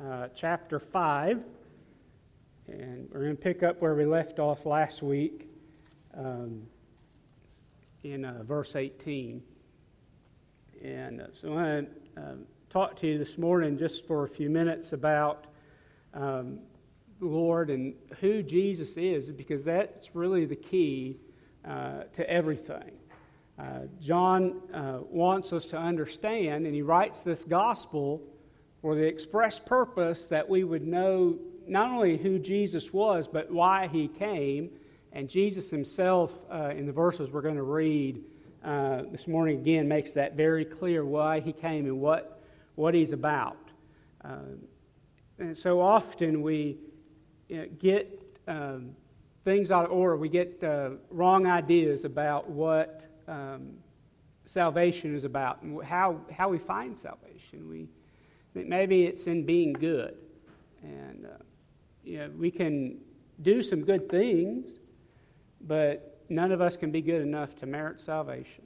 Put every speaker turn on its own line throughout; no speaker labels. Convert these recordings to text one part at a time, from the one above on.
chapter 5, and we're going to pick up where we left off last week in verse 18. And so I want to talk to you this morning just for a few minutes about the Lord and who Jesus is, because that's really the key to everything. John wants us to understand, and he writes this gospel for the express purpose that we would know not only who Jesus was, but why he came. And Jesus himself, in the verses we're going to read this morning again, makes that very clear why he came and what he's about. And so often we get things out of order. We get wrong ideas about what salvation is about and how we find salvation. We think maybe it's in being good, and we can do some good things, but none of us can be good enough to merit salvation.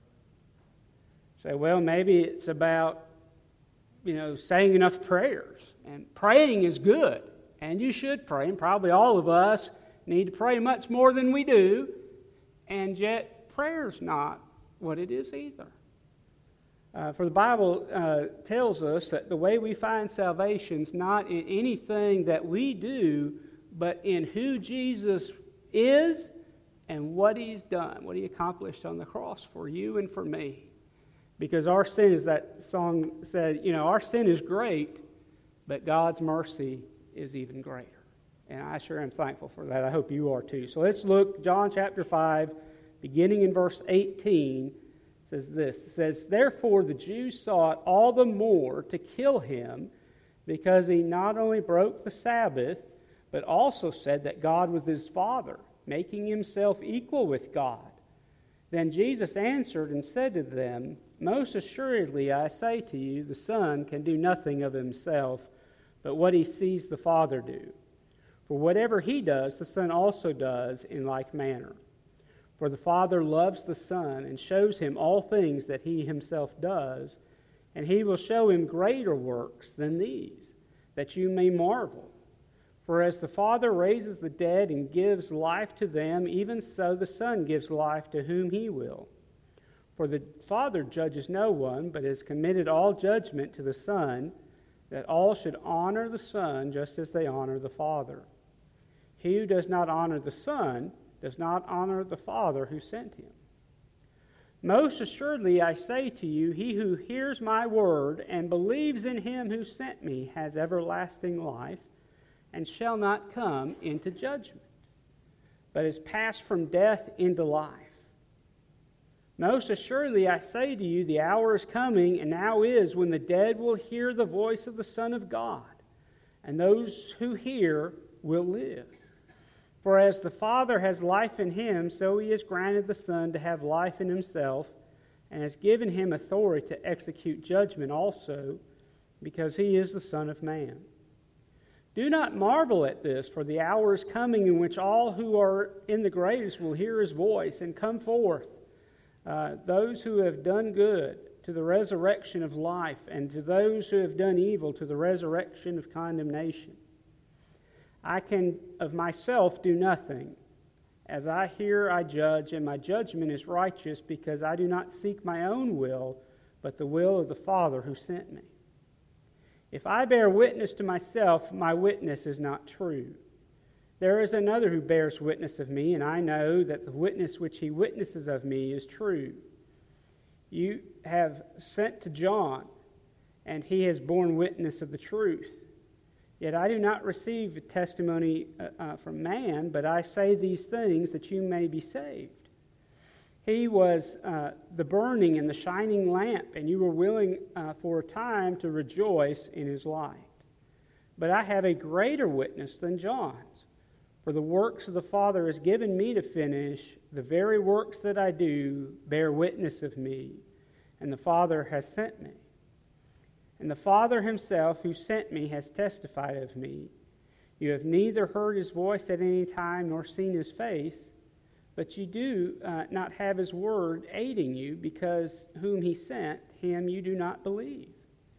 So, well, maybe it's about saying enough prayers, and praying is good, and you should pray, and probably all of us need to pray much more than we do, and yet prayer's not what it is either. For the Bible tells us that the way we find salvation is not in anything that we do, but in who Jesus is and what he's done, what he accomplished on the cross for you and for me. Because our sin, as that song said, our sin is great, but God's mercy is even greater. And I sure am thankful for that. I hope you are too. So let's look, John chapter 5, beginning in verse 18, says this. It says, "Therefore the Jews sought all the more to kill him, because he not only broke the Sabbath, but also said that God was his Father, making himself equal with God. Then Jesus answered and said to them, Most assuredly I say to you, the Son can do nothing of himself, but what he sees the Father do. For whatever he does, the Son also does in like manner. For the Father loves the Son and shows him all things that he himself does, and he will show him greater works than these, that you may marvel. For as the Father raises the dead and gives life to them, even so the Son gives life to whom he will. For the Father judges no one, but has committed all judgment to the Son, that all should honor the Son just as they honor the Father. He who does not honor the Son does not honor the Father who sent him. Most assuredly I say to you, he who hears my word and believes in him who sent me has everlasting life, and shall not come into judgment, but is passed from death into life. Most assuredly I say to you, the hour is coming, and now is, when the dead will hear the voice of the Son of God, and those who hear will live. For as the Father has life in him, so he has granted the Son to have life in himself, and has given him authority to execute judgment also, because he is the Son of Man. Do not marvel at this, for the hour is coming in which all who are in the graves will hear his voice and come forth, those who have done good to the resurrection of life, and to those who have done evil to the resurrection of condemnation. I can of myself do nothing. As I hear, I judge, and my judgment is righteous, because I do not seek my own will, but the will of the Father who sent me. If I bear witness to myself, my witness is not true. There is another who bears witness of me, and I know that the witness which he witnesses of me is true. You have sent to John, and he has borne witness of the truth. Yet I do not receive testimony from man, but I say these things that you may be saved. He was the burning and the shining lamp, and you were willing for a time to rejoice in his light. But I have a greater witness than John's, for the works of the Father has given me to finish. The very works that I do bear witness of me, and the Father has sent me. And the Father himself who sent me has testified of me. You have neither heard his voice at any time nor seen his face, but you do not have his word aiding you, because whom he sent, him you do not believe.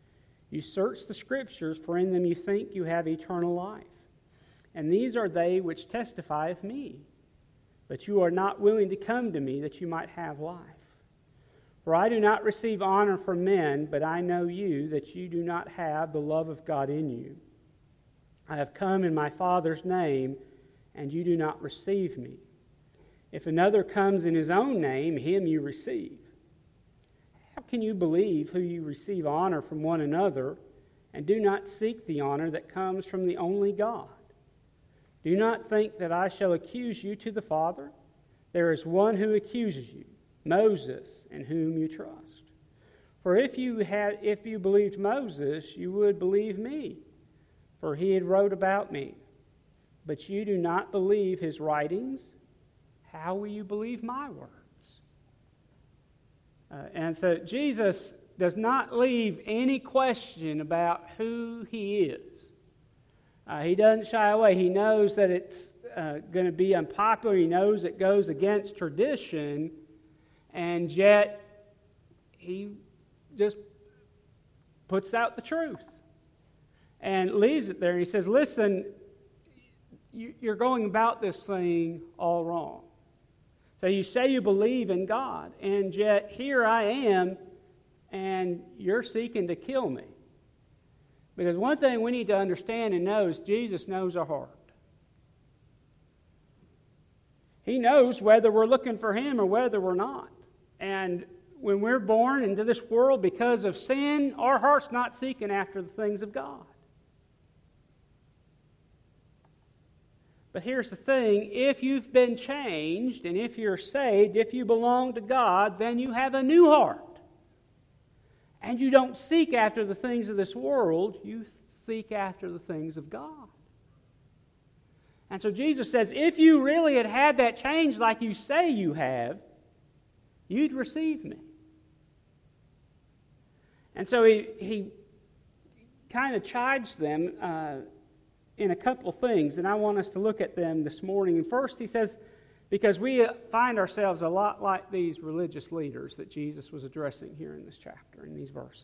You search the Scriptures, for in them you think you have eternal life. And these are they which testify of me. But you are not willing to come to me that you might have life. For I do not receive honor from men, but I know you, that you do not have the love of God in you. I have come in my Father's name, and you do not receive me. If another comes in his own name, him you receive. How can you believe who you receive honor from one another, and do not seek the honor that comes from the only God? Do not think that I shall accuse you to the Father. There is one who accuses you, Moses, in whom you trust. For if you believed Moses, you would believe me, for he had wrote about me. But you do not believe his writings. How will you believe my words? And so Jesus does not leave any question about who he is. He doesn't shy away. He knows that it's going to be unpopular. He knows it goes against tradition. And yet, he just puts out the truth and leaves it there. And he says, listen, you're going about this thing all wrong. So you say you believe in God, and yet here I am, and you're seeking to kill me. Because one thing we need to understand and know is Jesus knows our heart. He knows whether we're looking for Him or whether we're not. And when we're born into this world because of sin, our heart's not seeking after the things of God. But here's the thing, if you've been changed, and if you're saved, if you belong to God, then you have a new heart. And you don't seek after the things of this world, you seek after the things of God. And so Jesus says, if you really had that change like you say you have, you'd receive me. And so he kind of chides them in a couple of things, and I want us to look at them this morning. And first he says, because we find ourselves a lot like these religious leaders that Jesus was addressing here in this chapter, in these verses.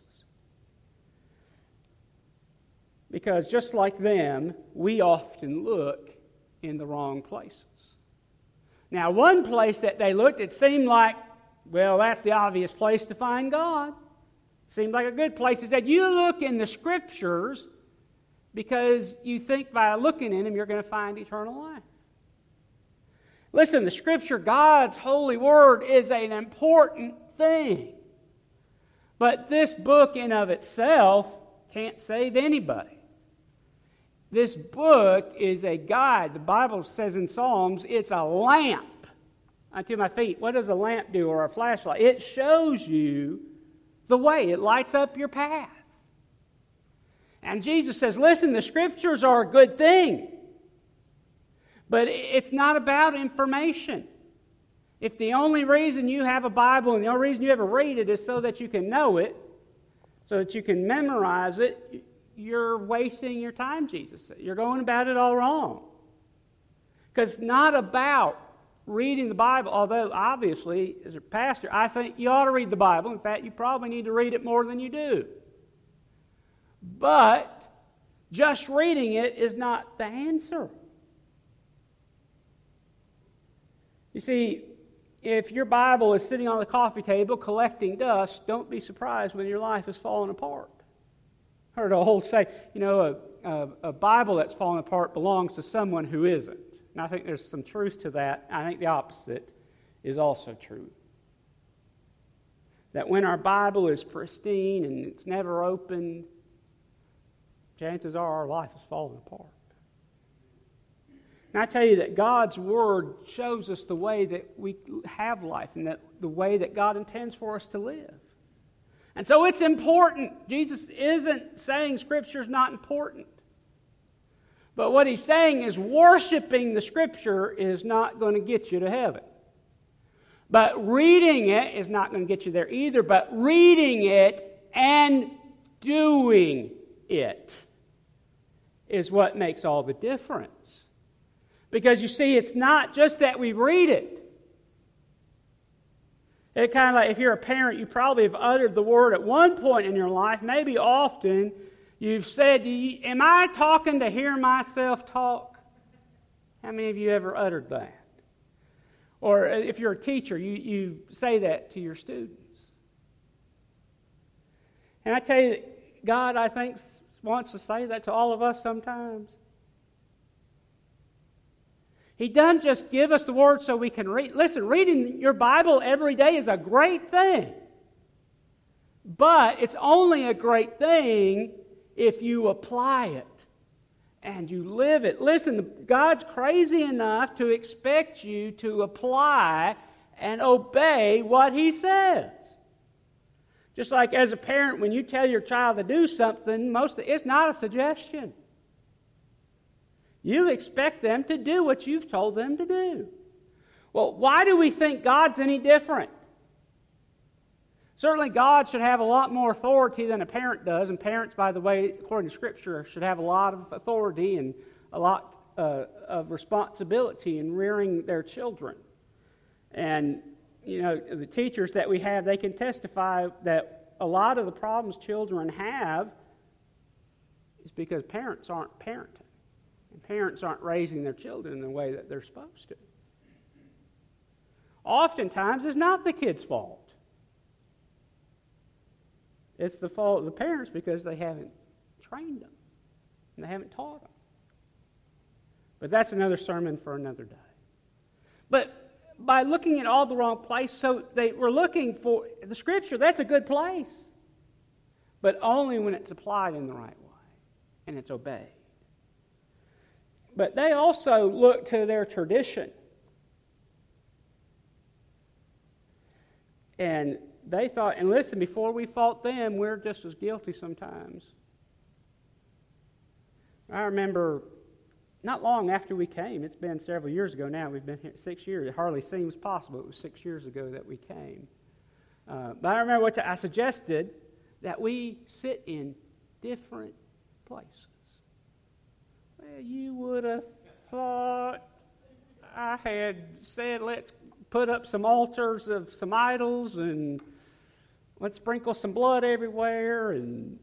Because just like them, we often look in the wrong places. Now, one place that they looked, it seemed like, well, that's the obvious place to find God. It seemed like a good place. He said, you look in the Scriptures because you think by looking in them you're going to find eternal life. Listen, the Scripture, God's holy word, is an important thing. But this book in of itself can't save anybody. This book is a guide. The Bible says in Psalms, it's a lamp unto my feet. What does a lamp do, or a flashlight? It shows you the way. It lights up your path. And Jesus says, listen, the Scriptures are a good thing. But it's not about information. If the only reason you have a Bible and the only reason you ever read it is so that you can know it, so that you can memorize it, you're wasting your time, Jesus said. You're going about it all wrong. Because it's not about reading the Bible, although obviously, as a pastor, I think you ought to read the Bible. In fact, you probably need to read it more than you do. But just reading it is not the answer. You see, if your Bible is sitting on the coffee table collecting dust, don't be surprised when your life is falling apart. I heard an old say, a Bible that's falling apart belongs to someone who isn't. And I think there's some truth to that. I think the opposite is also true. That when our Bible is pristine and it's never opened, chances are our life is falling apart. And I tell you that God's Word shows us the way that we have life and that the way that God intends for us to live. And so it's important. Jesus isn't saying Scripture's not important. But what He's saying is worshiping the Scripture is not going to get you to heaven. But reading it is not going to get you there either. But reading it and doing it is what makes all the difference. Because you see, it's not just that we read it. It kind of like, if you're a parent, you probably have uttered the word at one point in your life, maybe often. You've said, am I talking to hear myself talk? How many of you ever uttered that? Or if you're a teacher, you say that to your students. And I tell you, God, I think, wants to say that to all of us sometimes. He doesn't just give us the Word so we can read. Listen, reading your Bible every day is a great thing. But it's only a great thing if you apply it and you live it. Listen, God's crazy enough to expect you to apply and obey what He says. Just like as a parent, when you tell your child to do something, it's not a suggestion. You expect them to do what you've told them to do. Well, why do we think God's any different? Certainly God should have a lot more authority than a parent does, and parents, by the way, according to Scripture, should have a lot of authority and a lot of responsibility in rearing their children. And, the teachers that we have, they can testify that a lot of the problems children have is because parents aren't parenting. And parents aren't raising their children in the way that they're supposed to. Oftentimes, it's not the kid's fault. It's the fault of the parents because they haven't trained them and they haven't taught them. But that's another sermon for another day. But by looking at all the wrong place, so they were looking for the Scripture, that's a good place. But only when it's applied in the right way and it's obeyed. But they also look to their tradition. And they thought, and listen, before we fault them, we're just as guilty sometimes. I remember not long after we came, it's been several years ago now, we've been here 6 years, it hardly seems possible, it was 6 years ago that we came. But I remember I suggested that we sit in different places. Well, you would have thought I had said, let's put up some altars of some idols and let's sprinkle some blood everywhere. And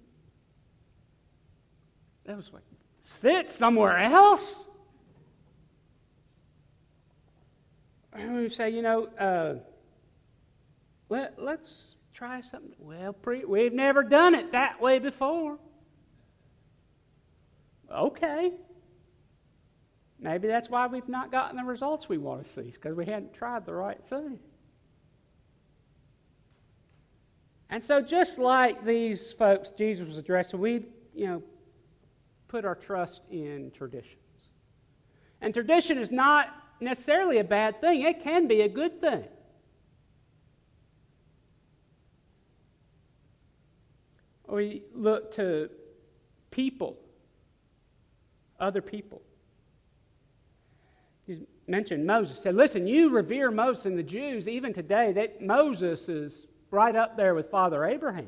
that was like, sit somewhere else? And we say, let's try something. Well, we've never done it that way before. Okay. Maybe that's why we've not gotten the results we want to see, because we hadn't tried the right thing. And so just like these folks Jesus was addressing, we, put our trust in traditions. And tradition is not necessarily a bad thing. It can be a good thing. We look to people, other people. He mentioned Moses. He said, listen, you revere Moses and the Jews even today. That Moses is right up there with Father Abraham.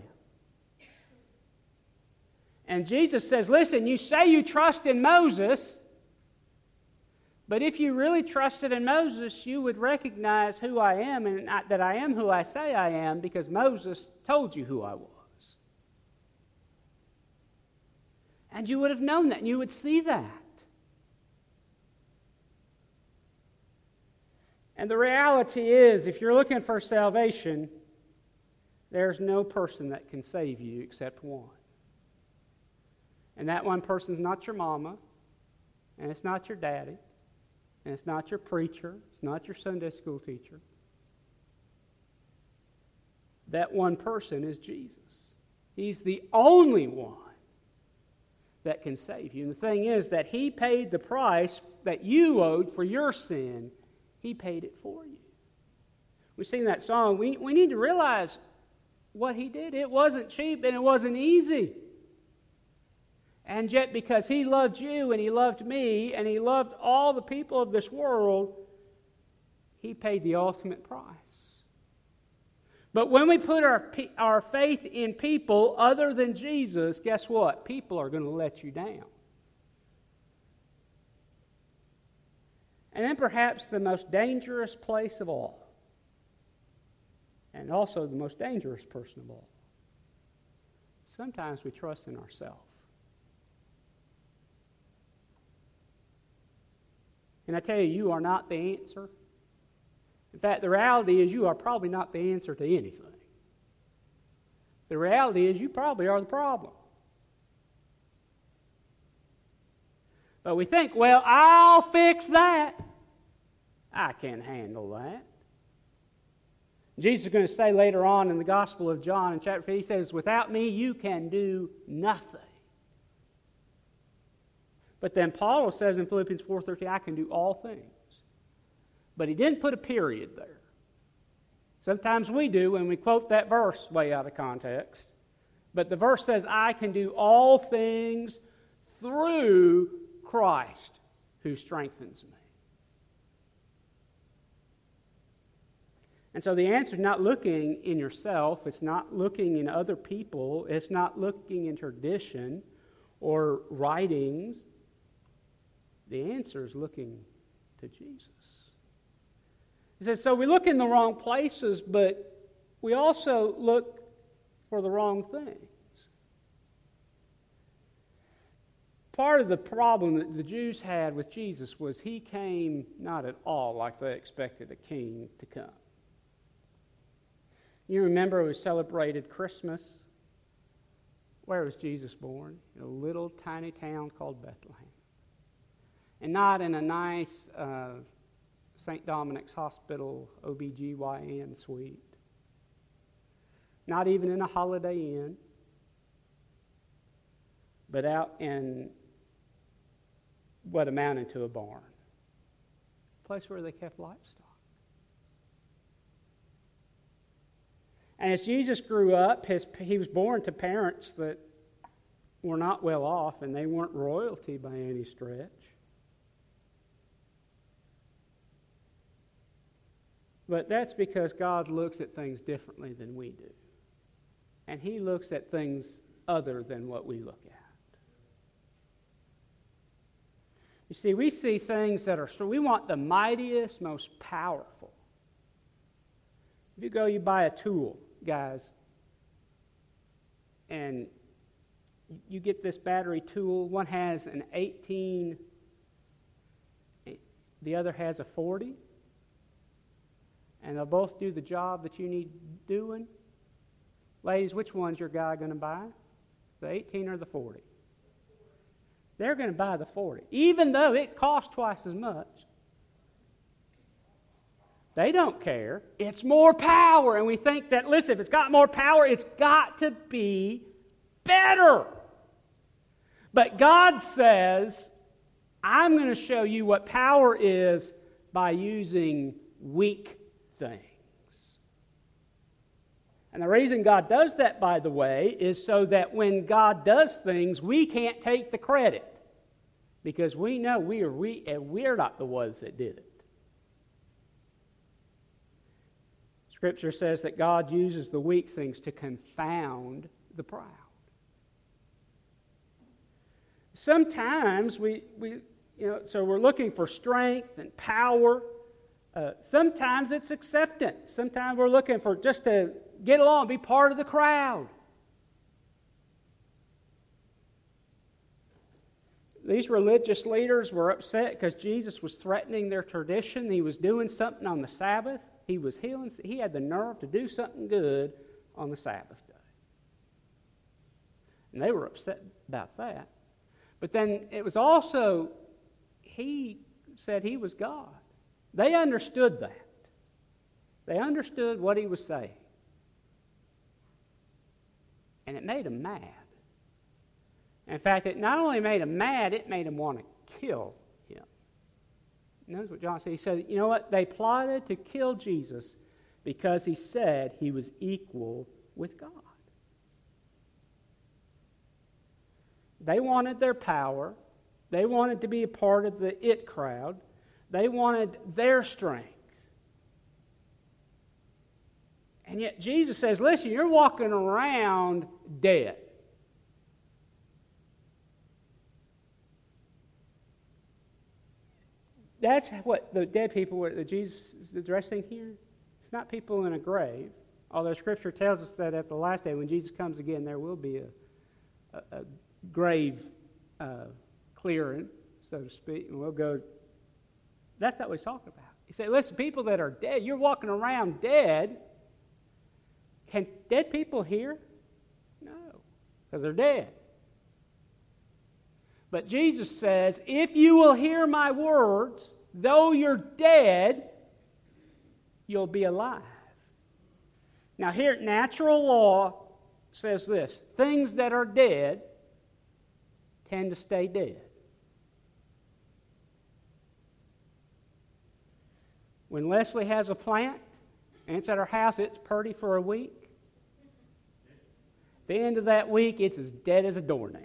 And Jesus says, listen, you say you trust in Moses, but if you really trusted in Moses, you would recognize who I am and that I am who I say I am because Moses told you who I was. And you would have known that and you would see that. And the reality is, if you're looking for salvation, there's no person that can save you except one. And that one person's not your mama, and it's not your daddy, and it's not your preacher, it's not your Sunday school teacher. That one person is Jesus. He's the only one that can save you. And the thing is that He paid the price that you owed for your sin. He paid it for you. We sing that song. We need to realize what He did. It wasn't cheap and it wasn't easy. And yet because He loved you and He loved me and He loved all the people of this world, He paid the ultimate price. But when we put our faith in people other than Jesus, guess what? People are going to let you down. And then perhaps the most dangerous place of all and also the most dangerous person of all. Sometimes we trust in ourselves. And I tell you, you are not the answer. In fact, the reality is you are probably not the answer to anything. The reality is you probably are the problem. But we think, well, I'll fix that. I can handle that. Jesus is going to say later on in the Gospel of John in chapter 3, he says, without me you can do nothing. But then Paul says in Philippians 4:13, I can do all things. But he didn't put a period there. Sometimes we do when we quote that verse way out of context. But the verse says, I can do all things through Christ who strengthens me. And so the answer is not looking in yourself. It's not looking in other people. It's not looking in tradition or writings. The answer is looking to Jesus. He says, so we look in the wrong places, but we also look for the wrong things. Part of the problem that the Jews had with Jesus was he came not at all like they expected a king to come. You remember we celebrated Christmas. Where was Jesus born? In a little tiny town called Bethlehem. And not in a nice St. Dominic's Hospital OBGYN suite. Not even in a Holiday Inn. But out in what amounted to a barn. A place where they kept livestock. And as Jesus grew up, he was born to parents that were not well off, and they weren't royalty by any stretch. But that's because God looks at things differently than we do. And he looks at things other than what we look at. You see, we see things that are, we want the mightiest, most powerful. If you go, you buy a tool, guys, and you get this battery tool. One has an 18, the other has a 40, and they'll both do the job that you need doing. Ladies, which one's your guy going to buy? The 18 or the 40? They're going to buy the 40, even though it costs twice as much. They don't care. It's more power. And we think that, listen, if it's got more power, it's got to be better. But God says, I'm going to show you what power is by using weak things. And the reason God does that, by the way, is so that when God does things, we can't take the credit. Because we know we're not the ones that did it. Scripture says that God uses the weak things to confound the proud. Sometimes so we're looking for strength and power. Sometimes it's acceptance. Sometimes we're looking for just to get along, be part of the crowd. These religious leaders were upset because Jesus was threatening their tradition. He was doing something on the Sabbath. He was healing. He had the nerve to do something good on the Sabbath day. And they were upset about that. But then it was also, he said he was God. They understood that. They understood what he was saying. And it made them mad. In fact, it not only made him mad, it made him want to kill him. Notice what John said. He said, you know what? They plotted to kill Jesus because he said he was equal with God. They wanted their power. They wanted to be a part of the it crowd. They wanted their strength. And yet Jesus says, listen, you're walking around dead. That's what the dead people were that Jesus is addressing here. It's not people in a grave Although Scripture tells us that at the last day, when Jesus comes again, there will be a grave clearing, so to speak, and we'll go. That's not what he's talking about. He said, listen, people that are dead, you're walking around dead. Can dead people hear? No, because they're dead. But Jesus says, if you will hear my words, though you're dead, you'll be alive. Now here, natural law says this: things that are dead tend to stay dead. When Leslie has a plant and it's at her house, it's pretty for a week. At the end of that week, it's as dead as a doornail.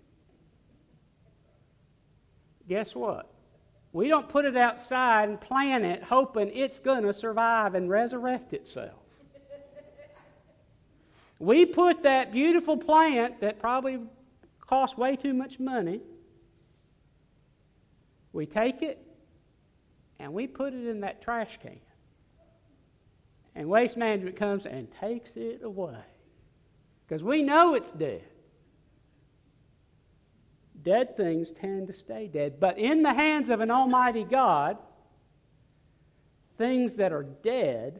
Guess what? We don't put it outside and plant it hoping it's going to survive and resurrect itself. We put that beautiful plant that probably costs way too much money, we take it and we put it in that trash can. And Waste Management comes and takes it away. Because we know it's dead. Dead things tend to stay dead. But in the hands of an almighty God, things that are dead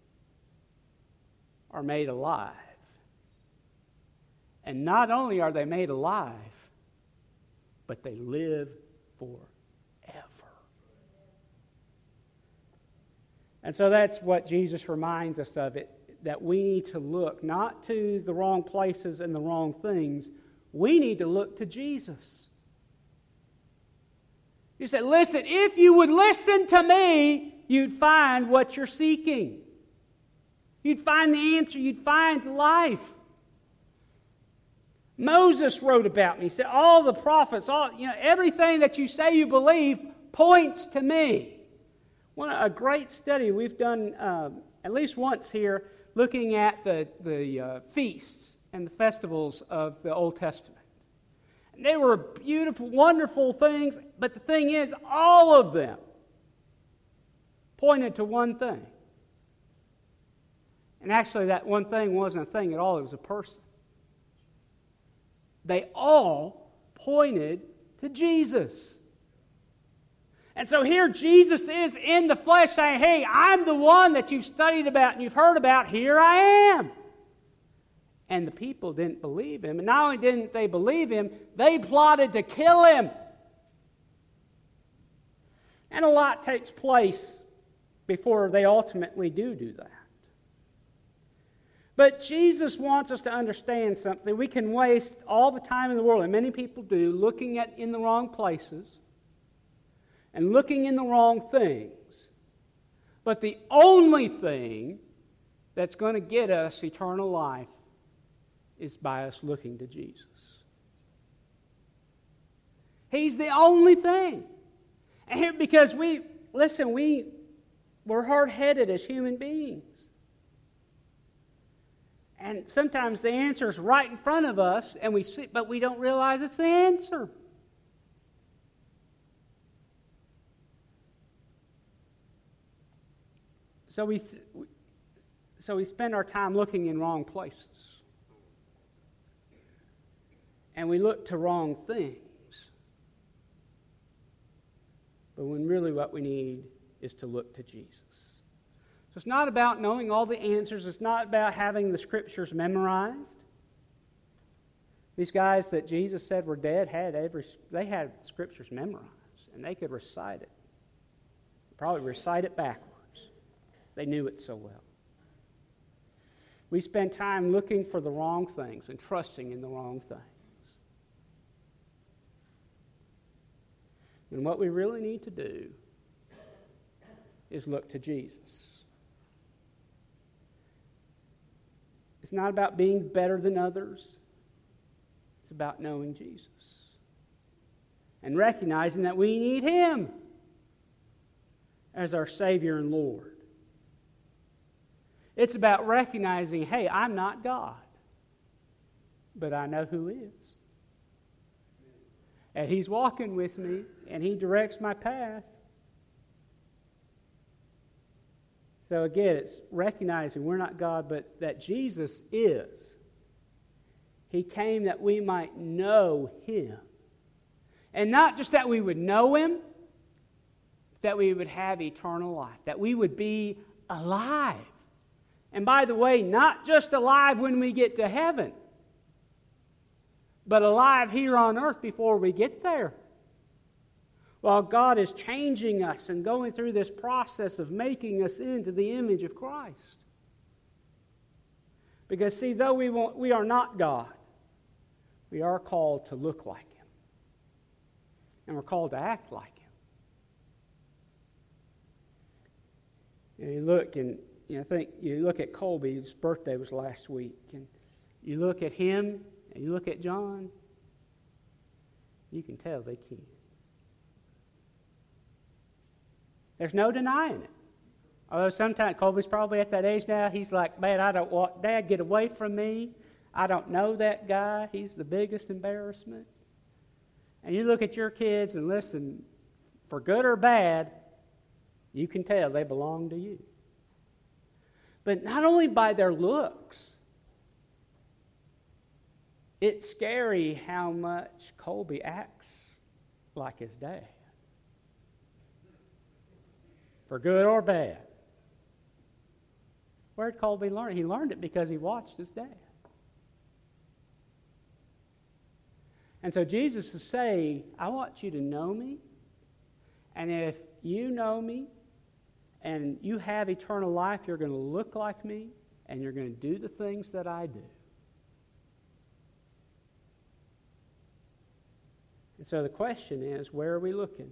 are made alive. And not only are they made alive, but they live forever. And so that's what Jesus reminds us of, it, that we need to look not to the wrong places and the wrong things. We need to look to Jesus. He said, listen, if you would listen to me, you'd find what you're seeking. You'd find the answer. You'd find life. Moses wrote about me. He said, all the prophets, everything that you say you believe points to me. A great study we've done at least once here, looking at the feasts and the festivals of the Old Testament. And they were beautiful, wonderful things, but the thing is, all of them pointed to one thing. And actually, that one thing wasn't a thing at all, it was a person. They all pointed to Jesus. And so here Jesus is in the flesh saying, hey, I'm the one that you've studied about and you've heard about. Here I am. And the people didn't believe him. And not only didn't they believe him, they plotted to kill him. And a lot takes place before they ultimately do that. But Jesus wants us to understand something. We can waste all the time in the world, and many people do, looking in the wrong places and looking in the wrong things. But the only thing that's going to get us eternal life is by us looking to Jesus. He's the only thing. And here, because we're hard-headed as human beings. And sometimes the answer is right in front of us, and we see, but we don't realize it's the answer. So we spend our time looking in wrong places. And we look to wrong things. But when really what we need is to look to Jesus. So it's not about knowing all the answers. It's not about having the Scriptures memorized. These guys that Jesus said were dead they had Scriptures memorized. And they could recite it. Probably recite it backwards. They knew it so well. We spend time looking for the wrong things and trusting in the wrong things. And what we really need to do is look to Jesus. It's not about being better than others. It's about knowing Jesus. And recognizing that we need Him as our Savior and Lord. It's about recognizing, hey, I'm not God, but I know who is. And He's walking with me, and He directs my path. So again, it's recognizing we're not God, but that Jesus is. He came that we might know Him. And not just that we would know Him, that we would have eternal life, that we would be alive. And by the way, not just alive when we get to heaven, but alive here on earth before we get there. While God is changing us and going through this process of making us into the image of Christ. Because see, though we are not God, we are called to look like Him. And we're called to act like Him. And you look and I think you look at Colby, his birthday was last week, and you look at him and you look at John, you can tell they can't. There's no denying it. Although sometimes Colby's probably at that age now, he's like, man, I don't want Dad, get away from me. I don't know that guy. He's the biggest embarrassment. And you look at your kids and listen, for good or bad, you can tell they belong to you. But not only by their looks, it's scary how much Colby acts like his dad. For good or bad. Where did Colby learn it? He learned it because he watched his dad. And so Jesus is saying, I want you to know me. And if you know me and you have eternal life, you're going to look like me and you're going to do the things that I do. And so the question is, where are we looking?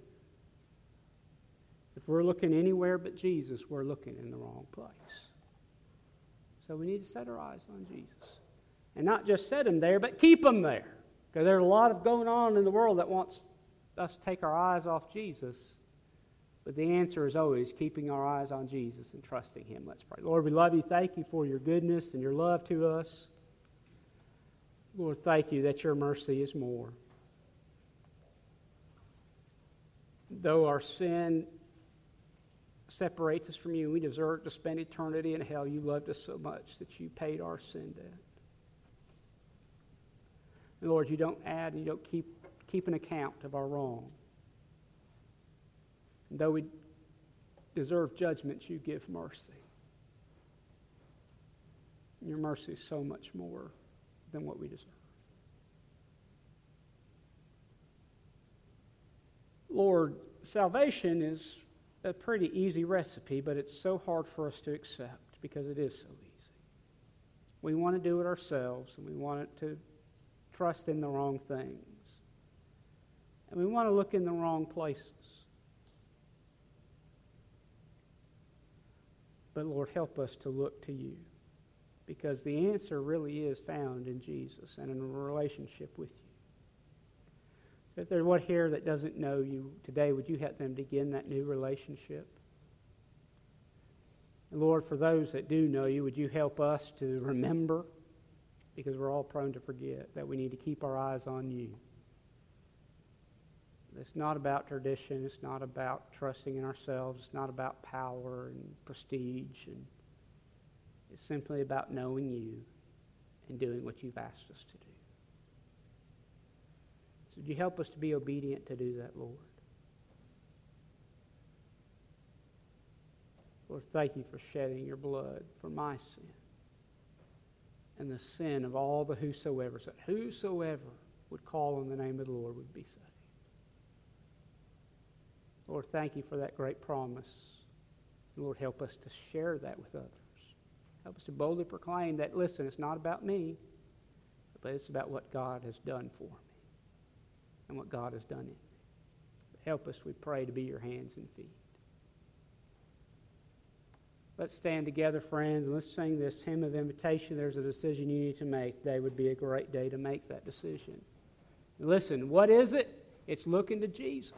If we're looking anywhere but Jesus, we're looking in the wrong place. So we need to set our eyes on Jesus. And not just set Him there, but keep Him there. Because there's a lot of going on in the world that wants us to take our eyes off Jesus. But the answer is always keeping our eyes on Jesus and trusting Him. Let's pray. Lord, we love You. Thank You for Your goodness and Your love to us. Lord, thank You that Your mercy is more. Though our sin separates us from You, we deserve to spend eternity in hell. You loved us so much that You paid our sin debt. And Lord, You don't add and You don't keep an account of our wrong. And though we deserve judgment, You give mercy. And Your mercy is so much more than what we deserve. Lord, salvation is a pretty easy recipe, but it's so hard for us to accept because it is so easy. We want to do it ourselves, and we want it to trust in the wrong things. And we want to look in the wrong places. But Lord, help us to look to You, because the answer really is found in Jesus and in a relationship with You. If there's one here that doesn't know You today, would You help them begin that new relationship? And Lord, for those that do know You, would You help us to remember, because we're all prone to forget, that we need to keep our eyes on You. It's not about tradition. It's not about trusting in ourselves. It's not about power and prestige. And it's simply about knowing You and doing what You've asked us to do. So would You help us to be obedient to do that, Lord? Lord, thank You for shedding Your blood for my sin and the sin of all the whosoever, that whosoever would call on the name of the Lord would be saved. Lord, thank You for that great promise. Lord, help us to share that with others. Help us to boldly proclaim that, listen, it's not about me, but it's about what God has done for me and what God has done in me. Help us, we pray, to be Your hands and feet. Let's stand together, friends, and let's sing this hymn of invitation. There's a decision you need to make. Today would be a great day to make that decision. Listen, what is it? It's looking to Jesus.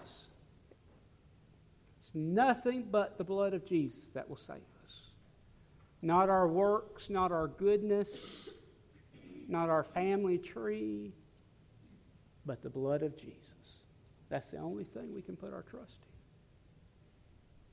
It's nothing but the blood of Jesus that will save us. Not our works, not our goodness, not our family tree, but the blood of Jesus. That's the only thing we can put our trust in.